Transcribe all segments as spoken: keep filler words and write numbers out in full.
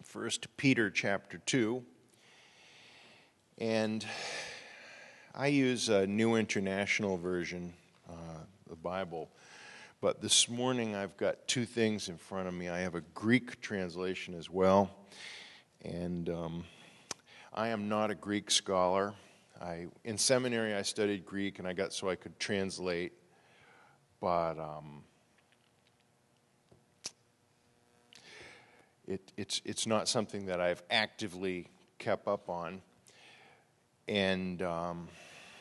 First Peter chapter two, and I use a New International Version, uh, the Bible, but this morning I've got two things in front of me. I have a Greek translation as well, and um, I am not a Greek scholar. I in seminary I studied Greek, and I got so I could translate, but um, It, it's it's not something that I've actively kept up on, and um,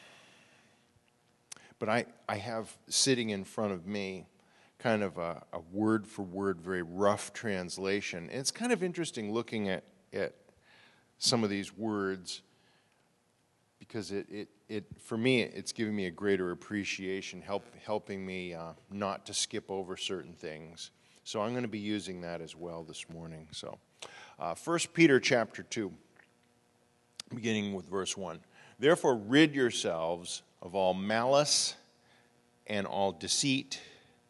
but I I have sitting in front of me kind of a, a word for word, very rough translation. And it's kind of interesting looking at at some of these words because it it, it for me it's giving me a greater appreciation, help helping me uh, not to skip over certain things. So I'm going to be using that as well this morning. So, uh, First Peter chapter two, beginning with verse one. Therefore rid yourselves of all malice and all deceit,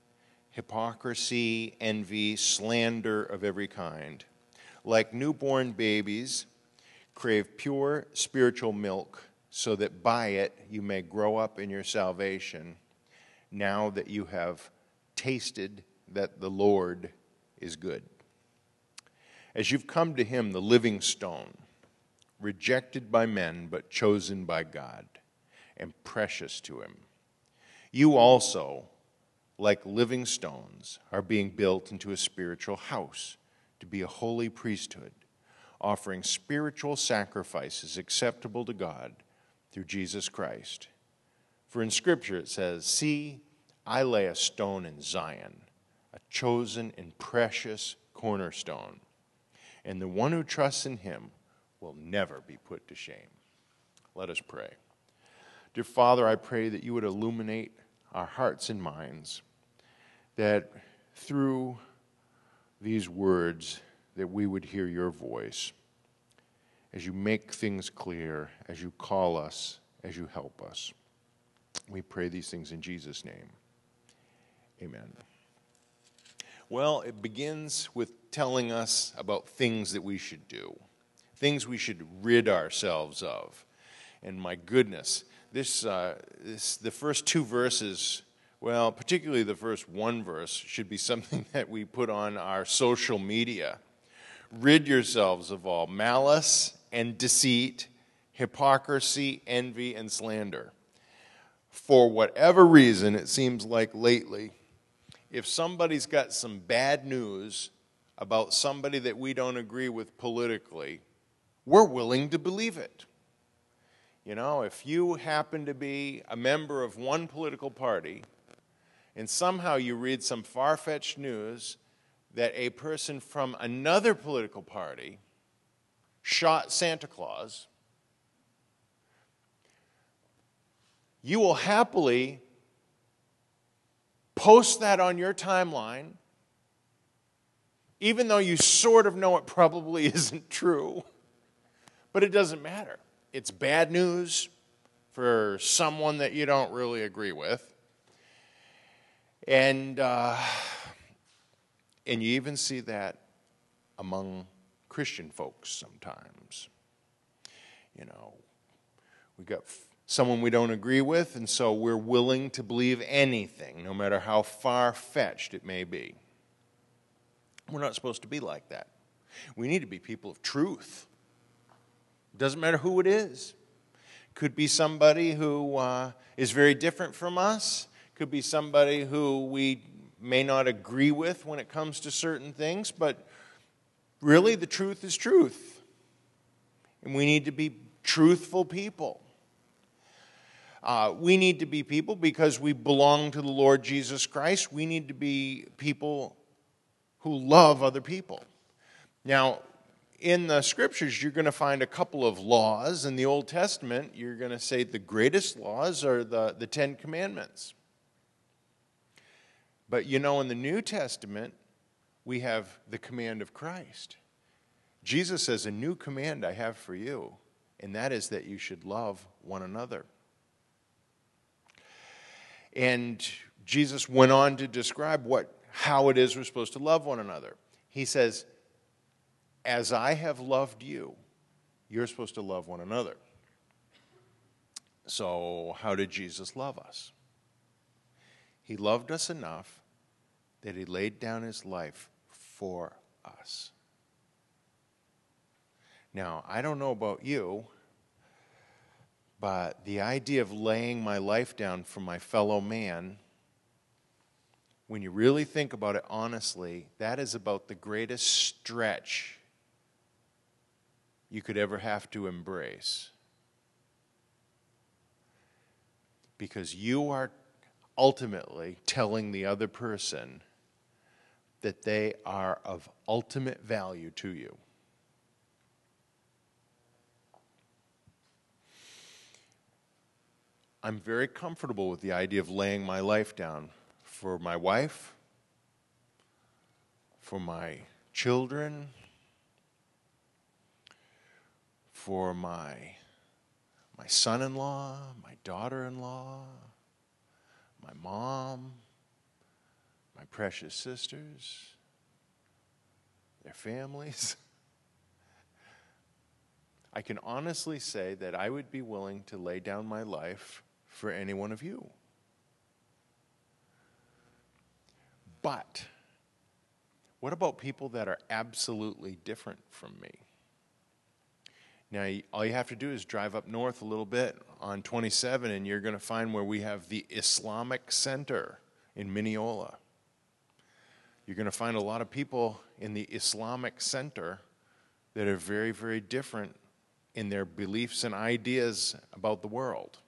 hypocrisy, envy, slander of every kind. Like newborn babies, crave pure spiritual milk, so that by it you may grow up in your salvation, now that you have tasted that the Lord is good. As you've come to him, the living stone, rejected by men but chosen by God, and precious to him, you also, like living stones, are being built into a spiritual house to be a holy priesthood, offering spiritual sacrifices acceptable to God through Jesus Christ. For in Scripture it says, "See, I lay a stone in Zion, a chosen and precious cornerstone, and the one who trusts in him will never be put to shame." Let us pray. Dear Father, I pray that you would illuminate our hearts and minds, that through these words that we would hear your voice as you make things clear, as you call us, as you help us. We pray these things in Jesus' name. Amen. Well, it begins with telling us about things that we should do, things we should rid ourselves of. And my goodness, this, uh, this the first two verses, well, particularly the first one verse, should be something that we put on our social media. Rid yourselves of all malice and deceit, hypocrisy, envy, and slander. For whatever reason, it seems like lately, if somebody's got some bad news about somebody that we don't agree with politically, we're willing to believe it. You know, if you happen to be a member of one political party and somehow you read some far-fetched news that a person from another political party shot Santa Claus, you will happily post that on your timeline, even though you sort of know it probably isn't true, but it doesn't matter. It's bad news for someone that you don't really agree with. And, uh, and you even see that among Christian folks sometimes. You know, we got someone we don't agree with, and so we're willing to believe anything, no matter how far-fetched it may be. We're not supposed to be like that. We need to be people of truth. It doesn't matter who it is. Could be somebody who uh, is very different from us. Could be somebody who we may not agree with when it comes to certain things, but really the truth is truth. And we need to be truthful people. Uh, we need to be people because we belong to the Lord Jesus Christ. We need to be people who love other people. Now, in the Scriptures, you're going to find a couple of laws. In the Old Testament, you're going to say the greatest laws are the, the Ten Commandments. But you know, in the New Testament, we have the command of Christ. Jesus says, "A new command I have for you, and that is that you should love one another." And Jesus went on to describe what how it is we're supposed to love one another. He says, as I have loved you, you're supposed to love one another. So how did Jesus love us? He loved us enough that he laid down his life for us. Now, I don't know about you, but the idea of laying my life down for my fellow man, when you really think about it honestly, that is about the greatest stretch you could ever have to embrace. Because you are ultimately telling the other person that they are of ultimate value to you. I'm very comfortable with the idea of laying my life down for my wife, for my children, for my, my son-in-law, my daughter-in-law, my mom, my precious sisters, their families. I can honestly say that I would be willing to lay down my life for any one of you. But what about people that are absolutely different from me? Now, all you have to do is drive up north a little bit on twenty-seven, and you're going to find where we have the Islamic Center in Mineola. You're going to find a lot of people in the Islamic Center that are very, very different in their beliefs and ideas about the world.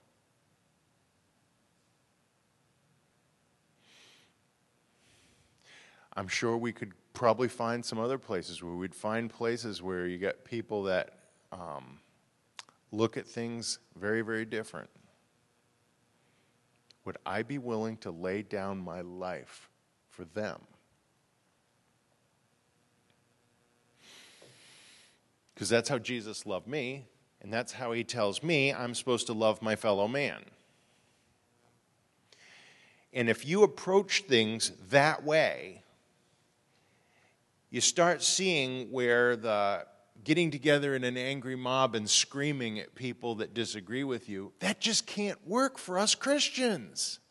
I'm sure we could probably find some other places where we'd find places where you get people that um, look at things very, very different. Would I be willing to lay down my life for them? Because that's how Jesus loved me, and that's how he tells me I'm supposed to love my fellow man. And if you approach things that way, you start seeing where the getting together in an angry mob and screaming at people that disagree with you, that just can't work for us Christians.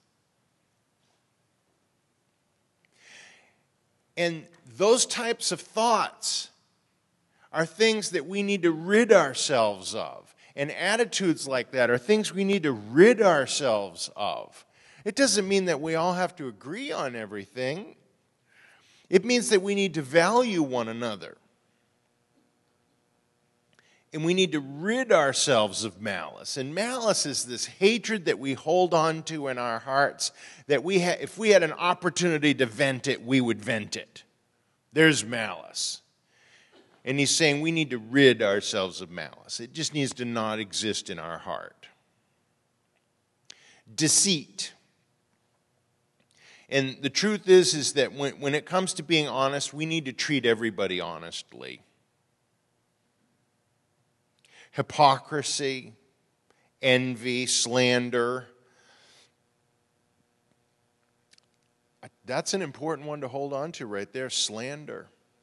And those types of thoughts are things that we need to rid ourselves of. And attitudes like that are things we need to rid ourselves of. It doesn't mean that we all have to agree on everything. It means that we need to value one another. And we need to rid ourselves of malice. And malice is this hatred that we hold on to in our hearts, that we ha- if we had an opportunity to vent it, we would vent it. There's malice. And he's saying we need to rid ourselves of malice. It just needs to not exist in our heart. Deceit. And the truth is, is that when, when it comes to being honest, we need to treat everybody honestly. Hypocrisy, envy, slander. That's an important one to hold on to right there, slander.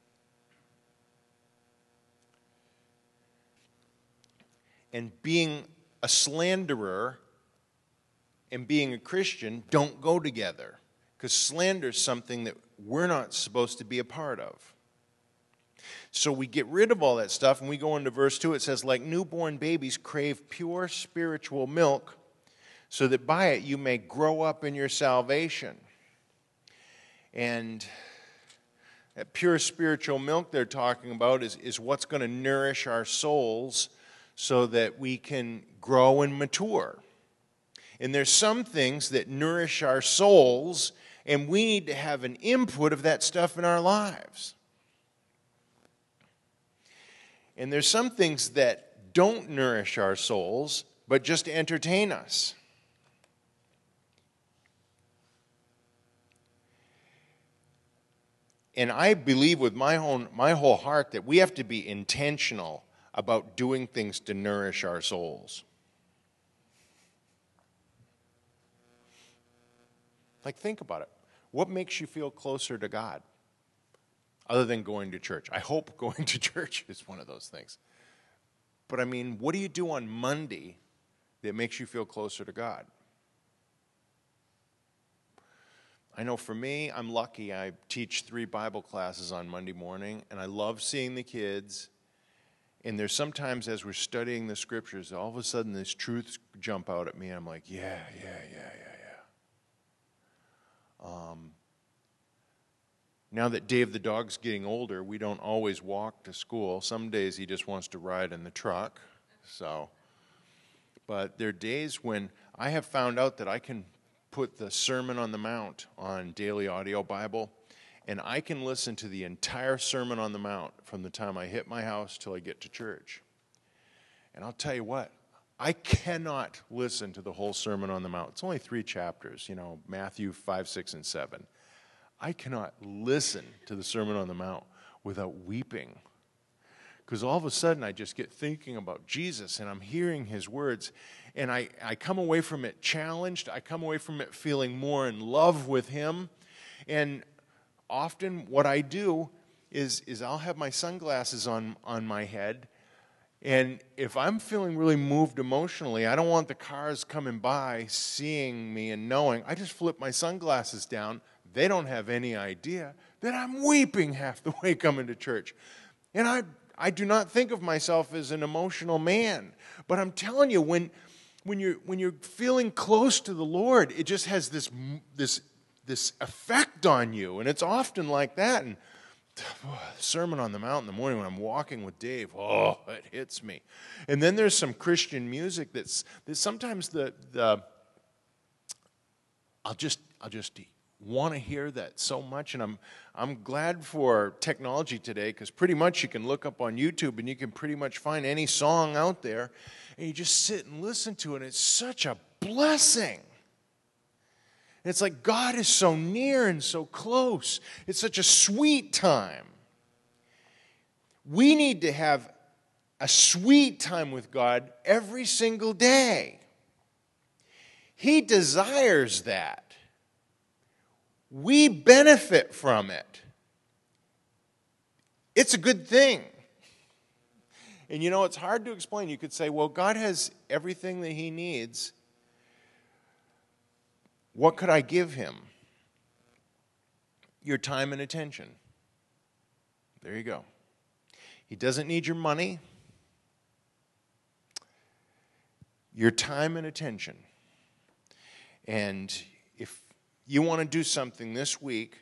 And being a slanderer and being a Christian don't go together. Because slander is something that we're not supposed to be a part of. So we get rid of all that stuff, and we go into verse two. It says, like newborn babies crave pure spiritual milk, so that by it you may grow up in your salvation. And that pure spiritual milk they're talking about is, is what's going to nourish our souls so that we can grow and mature. And there's some things that nourish our souls, and we need to have an input of that stuff in our lives. And there's some things that don't nourish our souls, but just entertain us. And I believe with my own, my whole heart that we have to be intentional about doing things to nourish our souls. Like, think about it. What makes you feel closer to God? other than going to church. I hope going to church is one of those things. But I mean, what do you do on Monday that makes you feel closer to God? I know for me, I'm lucky. I teach three Bible classes on Monday morning, and I love seeing the kids. And there's sometimes as we're studying the scriptures, all of a sudden these truths jump out at me, and I'm like, yeah, yeah, yeah, yeah, yeah. Um, now that Dave the dog's getting older, we don't always walk to school. Some days he just wants to ride in the truck. So, but there are days when I have found out that I can put the Sermon on the Mount on Daily Audio Bible, and I can listen to the entire Sermon on the Mount from the time I hit my house till I get to church. And I'll tell you what, I cannot listen to the whole Sermon on the Mount. It's only three chapters, you know, Matthew five, six, and seven. I cannot listen to the Sermon on the Mount without weeping. Because all of a sudden I just get thinking about Jesus, and I'm hearing his words, and I, I come away from it challenged. I come away from it feeling more in love with him. And often what I do is, is I'll have my sunglasses on, on my head, and if I'm feeling really moved emotionally, I don't want the cars coming by seeing me and knowing, I just flip my sunglasses down. They don't have any idea that I'm weeping half the way coming to church. And I I do not think of myself as an emotional man. But I'm telling you, when when you're when you're feeling close to the Lord, it just has this this this effect on you. And it's often like that. And oh, Sermon on the Mount in the morning when I'm walking with Dave, oh, it hits me. And then there's some Christian music that's, that's sometimes the the I'll just I'll just want to hear that so much, and I'm I'm glad for technology today, because pretty much you can look up on YouTube and you can pretty much find any song out there, and you just sit and listen to it, and it's such a blessing. And it's like God is so near and so close. It's such a sweet time. We need to have a sweet time with God every single day. He desires that. We benefit from it. It's a good thing. And you know, it's hard to explain. You could say, well, God has everything that he needs. What could I give him? Your time and attention. There you go. He doesn't need your money. Your time and attention. And if you want to do something this week,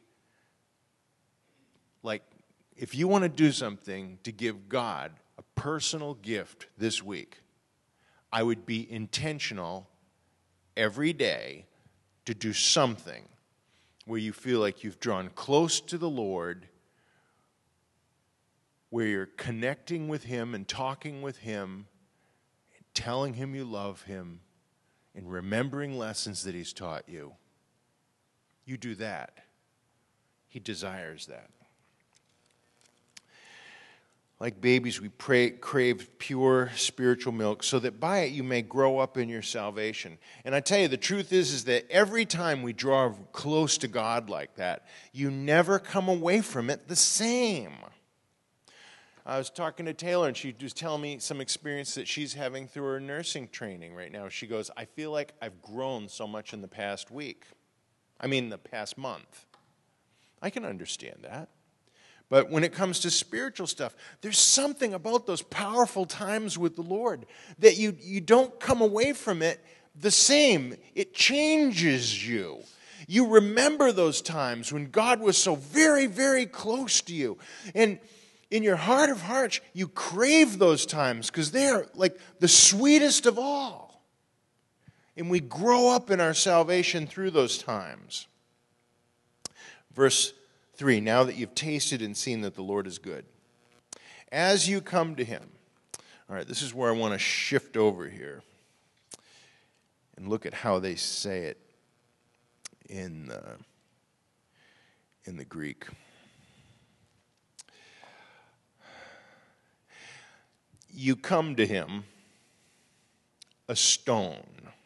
like if you want to do something to give God a personal gift this week, I would be intentional every day to do something where you feel like you've drawn close to the Lord, where you're connecting with him and talking with him, and telling him you love him, and remembering lessons that he's taught you. You do that. He desires that. Like babies, we pray, crave pure spiritual milk so that by it you may grow up in your salvation. And I tell you, the truth is, is that every time we draw close to God like that, you never come away from it the same. I was talking to Taylor, and she was telling me some experience that she's having through her nursing training right now. She goes, I feel like I've grown so much in the past week. I mean, the past month. I can understand that. But when it comes to spiritual stuff, there's something about those powerful times with the Lord that you, you don't come away from it the same. It changes you. You remember those times when God was so very, very close to you. And in your heart of hearts, you crave those times because they are like the sweetest of all. And we grow up in our salvation through those times. Verse three, now that you've tasted and seen that the Lord is good. As you come to him. All right, this is where I want to shift over here and look at how they say it in the, in the Greek. You come to him, a stone.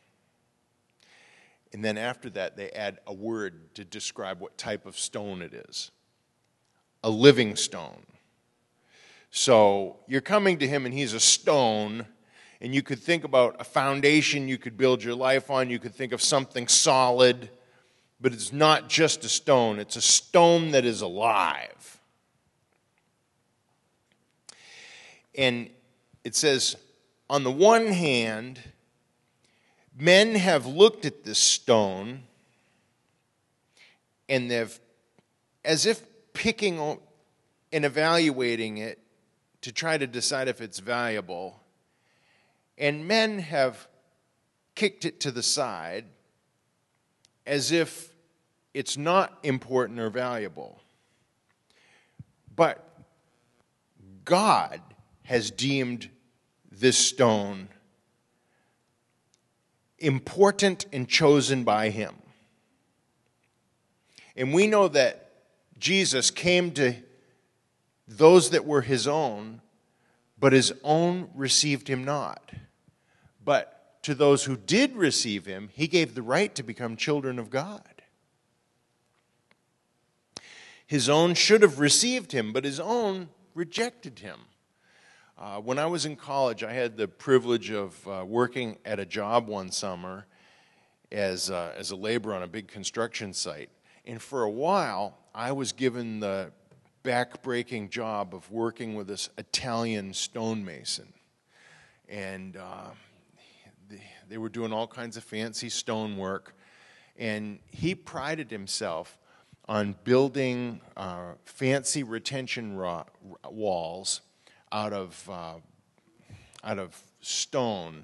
And then after that, they add a word to describe what type of stone it is. a living stone. So you're coming to him and he's a stone, and you could think about a foundation you could build your life on. You could think of something solid, but it's not just a stone. It's a stone that is alive. And it says, on the one hand, men have looked at this stone and they've, as if picking and evaluating it to try to decide if it's valuable, and men have kicked it to the side as if it's not important or valuable. But God has deemed this stone important and chosen by him. And we know that Jesus came to those that were his own, but his own received him not. But to those who did receive him, he gave the right to become children of God. His own should have received him, but his own rejected him. Uh, when I was in college, I had the privilege of uh, working at a job one summer as, uh, as a laborer on a big construction site. And for a while, I was given the back-breaking job of working with this Italian stonemason. And uh, they, they were doing all kinds of fancy stonework. And he prided himself on building uh, fancy retention ro- walls out of uh, out of stone.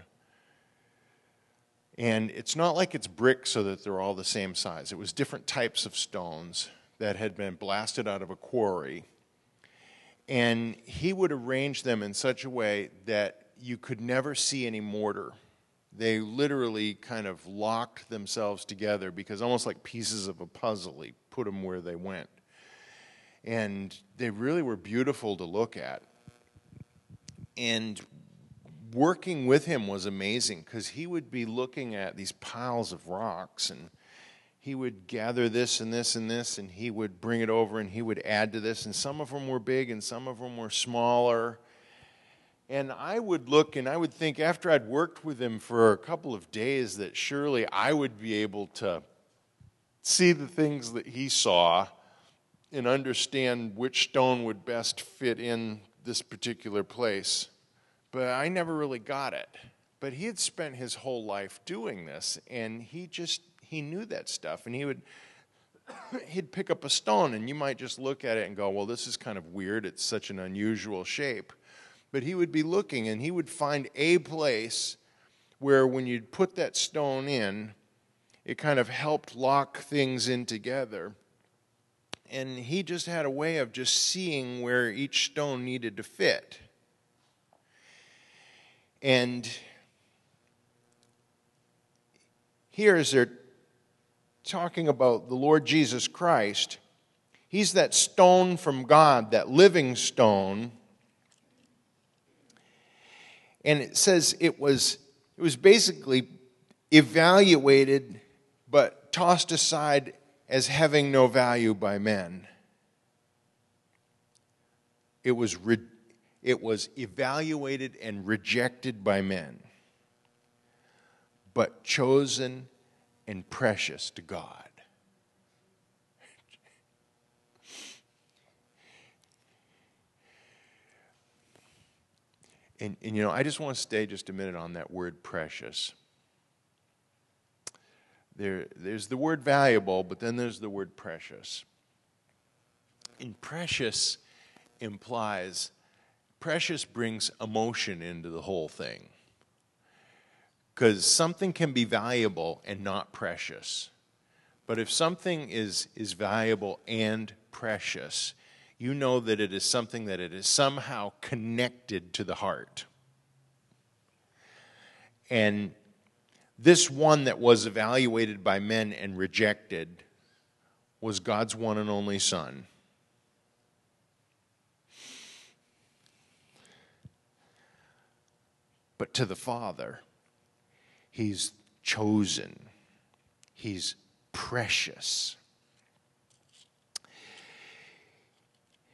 And it's not like it's brick so that they're all the same size. It was different types of stones that had been blasted out of a quarry. And he would arrange them in such a way that you could never see any mortar. They literally kind of locked themselves together because almost like pieces of a puzzle, he put them where they went. And they really were beautiful to look at. And working with him was amazing because he would be looking at these piles of rocks and he would gather this and this and this and he would bring it over and he would add to this, and some of them were big and some of them were smaller. And I would look and I would think, after I'd worked with him for a couple of days, that surely I would be able to see the things that he saw and understand which stone would best fit in this particular place. But I never really got it. But he had spent his whole life doing this, and he just, he knew that stuff. And he would, he'd pick up a stone, and you might just look at it and go, well, this is kind of weird. It's such an unusual shape. But he would be looking, and he would find a place where when you'd put that stone in, it kind of helped lock things in together. And he just had a way of just seeing where each stone needed to fit. And here, as they're talking about the Lord Jesus Christ, he's that stone from God, that living stone. And it says it was, it was basically evaluated but tossed aside as having no value by men. It was re- it was evaluated and rejected by men, but chosen and precious to God. And, and you know, I just want to stay just a minute on that word precious. There, there's the word valuable, but then there's the word precious. And precious implies, precious brings emotion into the whole thing. Because something can be valuable and not precious. But if something is, is valuable and precious, you know that it is something that it is somehow connected to the heart. And this one that was evaluated by men and rejected was God's one and only Son. But to the Father, he's chosen. He's precious.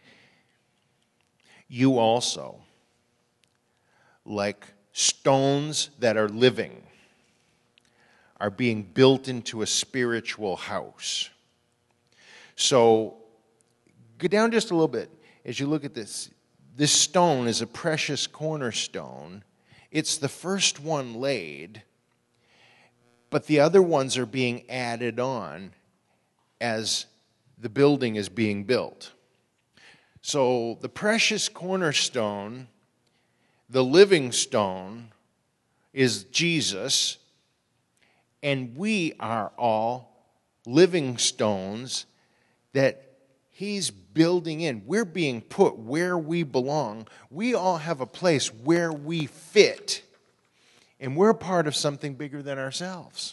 You also, like stones that are living, are being built into a spiritual house. So, go down just a little bit as you look at this. This stone is a precious cornerstone. It's the first one laid, but the other ones are being added on as the building is being built. So the precious cornerstone, the living stone, is Jesus, and we are all living stones that He's building in. We're being put where we belong. We all have a place where we fit, and we're part of something bigger than ourselves.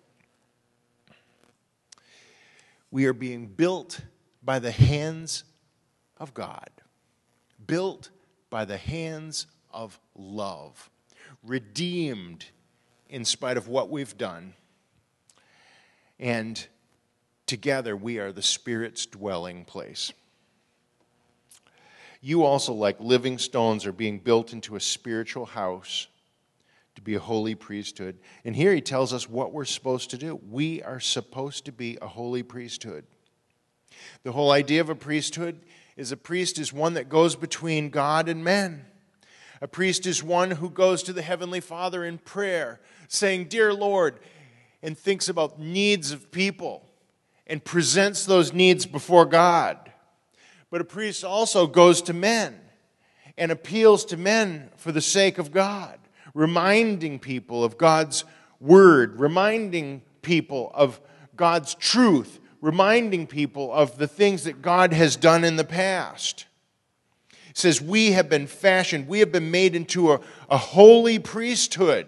We are being built by the hands of God, built by the hands of love, redeemed in spite of what we've done, and together we are the Spirit's dwelling place. You also, like living stones, are being built into a spiritual house to be a holy priesthood. And here he tells us what we're supposed to do. We are supposed to be a holy priesthood. The whole idea of a priesthood is a priest is one that goes between God and men. A priest is one who goes to the Heavenly Father in prayer, saying, "Dear Lord," and thinks about needs of people and presents those needs before God. But a priest also goes to men and appeals to men for the sake of God, reminding people of God's word, reminding people of God's truth, reminding people of the things that God has done in the past. It says we have been fashioned, we have been made into a, a holy priesthood.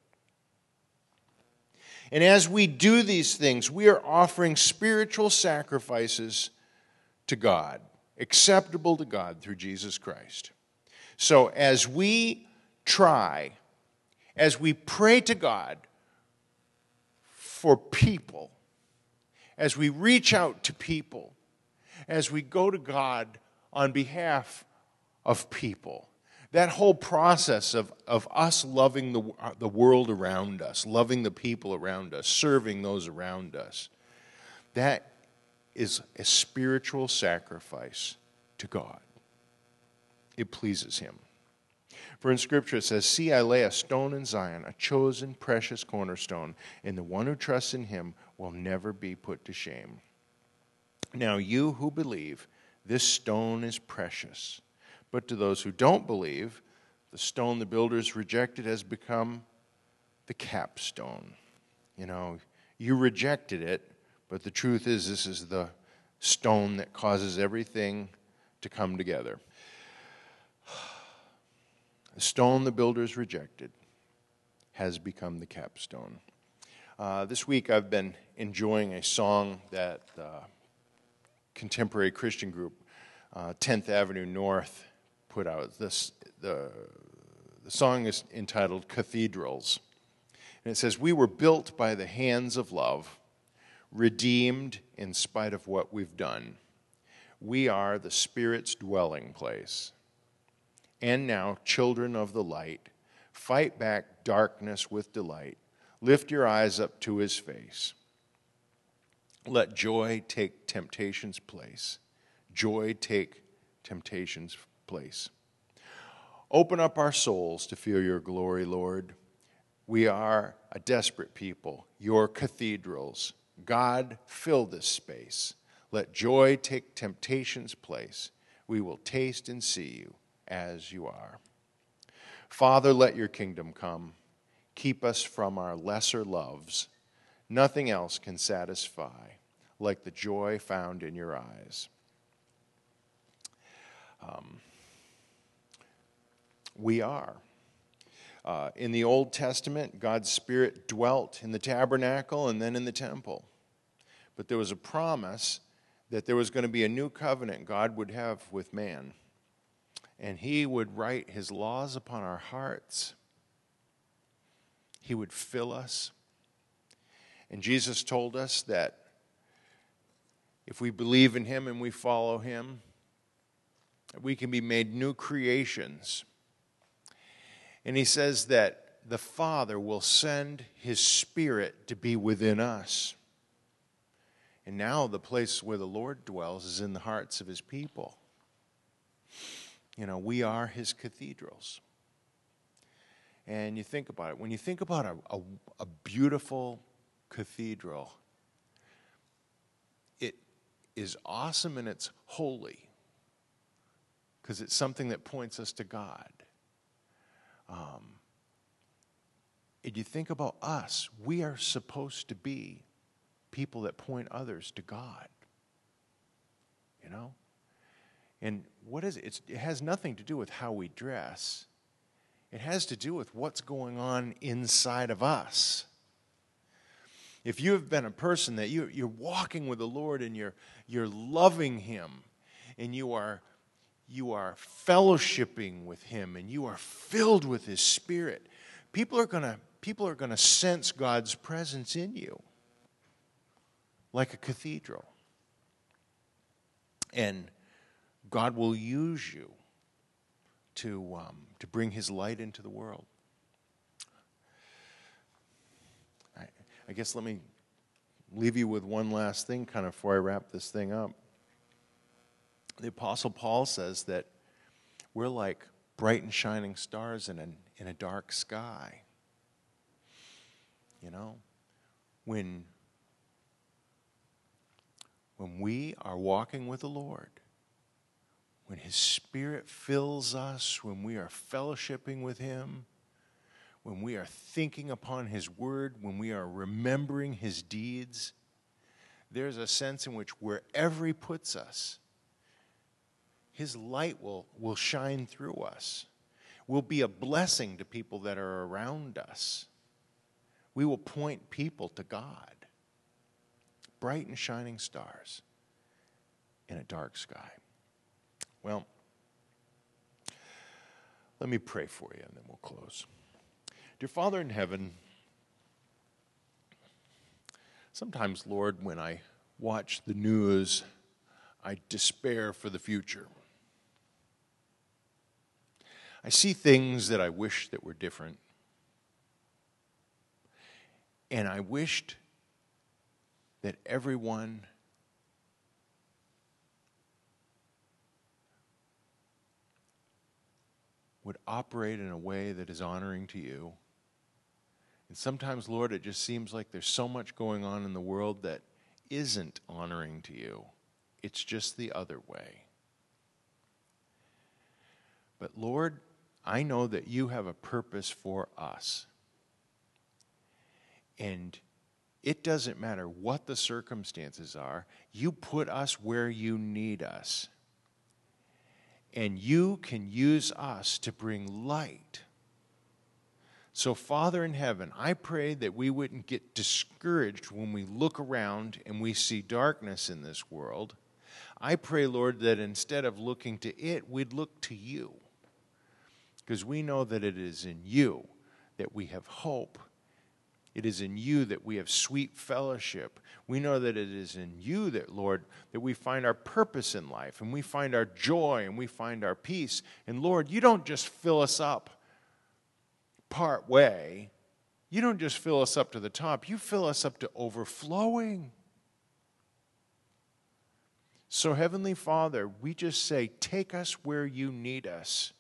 And as we do these things, we are offering spiritual sacrifices to God, acceptable to God through Jesus Christ. So as we try, as we pray to God for people, as we reach out to people, as we go to God on behalf of people, that whole process of, of us loving the, the world around us, loving the people around us, serving those around us, that is a spiritual sacrifice to God. It pleases Him. For in Scripture it says, "See, I lay a stone in Zion, a chosen, precious cornerstone, and the one who trusts in Him will never be put to shame." Now you who believe, this stone is precious. But to those who don't believe, the stone the builders rejected has become the capstone. You know, you rejected it, but the truth is this is the stone that causes everything to come together. The stone the builders rejected has become the capstone. Uh, this week I've been enjoying a song that uh, contemporary Christian group, uh, tenth Avenue North, put out. This the the song is entitled "Cathedrals," and it says, "We were built by the hands of love, redeemed in spite of what we've done. We are the Spirit's dwelling place. And now, children of the light, fight back darkness with delight. Lift your eyes up to His face. Let joy take temptation's place. Joy take temptation's place. Open up our souls to feel your glory, Lord. We are a desperate people, your cathedrals. God, fill this space. Let joy take temptation's place. We will taste and see you as you are. Father, let your kingdom come. Keep us from our lesser loves. Nothing else can satisfy like the joy found in your eyes." Um, we are. Uh, in the Old Testament, God's Spirit dwelt in the tabernacle and then in the temple. But there was a promise that there was going to be a new covenant God would have with man. And He would write His laws upon our hearts. He would fill us. And Jesus told us that if we believe in Him and we follow Him, We can be made new creations. And he says that the Father will send his Spirit to be within us. And now the place where the Lord dwells is in the hearts of his people. You know, we are his cathedrals. And you think about it. When you think about a, a, a beautiful cathedral, it is awesome and it's holy because it's something that points us to God. Um, and you think about us, we are supposed to be people that point others to God. You know? And what is it? It's, it has nothing to do with how we dress. It has to do with what's going on inside of us. If you have been a person that you, you're walking with the Lord and you're, you're loving him and you are, you are fellowshipping with him and you are filled with his Spirit, people are gonna, people are gonna sense God's presence in you like a cathedral. And God will use you to, um, to bring his light into the world. I, I guess let me leave you with one last thing kind of before I wrap this thing up. The Apostle Paul says that we're like bright and shining stars in a, in a dark sky. You know, when, when we are walking with the Lord, when his Spirit fills us, when we are fellowshipping with him, when we are thinking upon his word, when we are remembering his deeds, there's a sense in which wherever he puts us, his light will, will shine through us. We'll be a blessing to people that are around us. We will point people to God. Bright and shining stars in a dark sky. Well, let me pray for you and then we'll close. Dear Father in heaven, sometimes, Lord, when I watch the news, I despair for the future. I see things that I wish that were different. And I wished that everyone would operate in a way that is honoring to you. And sometimes, Lord, it just seems like there's so much going on in the world that isn't honoring to you. It's just the other way. But Lord, I know that you have a purpose for us. And it doesn't matter what the circumstances are. You put us where you need us. And you can use us to bring light. So, Father in heaven, I pray that we wouldn't get discouraged when we look around and we see darkness in this world. I pray, Lord, that instead of looking to it, we'd look to you. Because we know that it is in you that we have hope. It is in you that we have sweet fellowship. We know that it is in you that, Lord, that we find our purpose in life and we find our joy and we find our peace. And Lord, you don't just fill us up part way. You don't just fill us up to the top. You fill us up to overflowing. So, Heavenly Father, we just say, take us where you need us.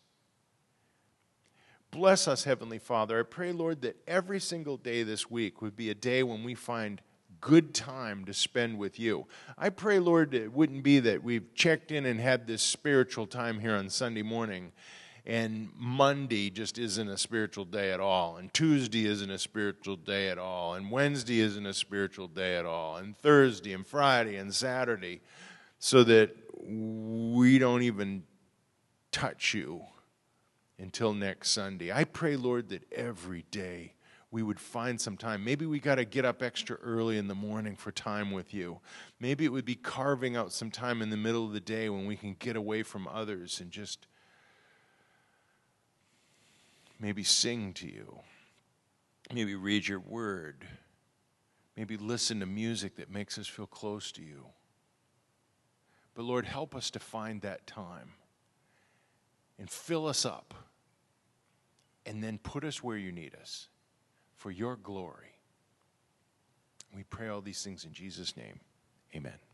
Bless us, Heavenly Father. I pray, Lord, that every single day this week would be a day when we find good time to spend with you. I pray, Lord, it wouldn't be that we've checked in and had this spiritual time here on Sunday morning, and Monday just isn't a spiritual day at all, and Tuesday isn't a spiritual day at all, and Wednesday isn't a spiritual day at all, and Thursday and Friday and Saturday, so that we don't even touch you until next Sunday. I pray, Lord, that every day we would find some time. Maybe we got to get up extra early in the morning for time with you. Maybe it would be carving out some time in the middle of the day when we can get away from others and just maybe sing to you. Maybe read your word. Maybe listen to music that makes us feel close to you. But Lord, help us to find that time. and fill us up, and then put us where you need us for your glory. We pray all these things in Jesus' name. Amen.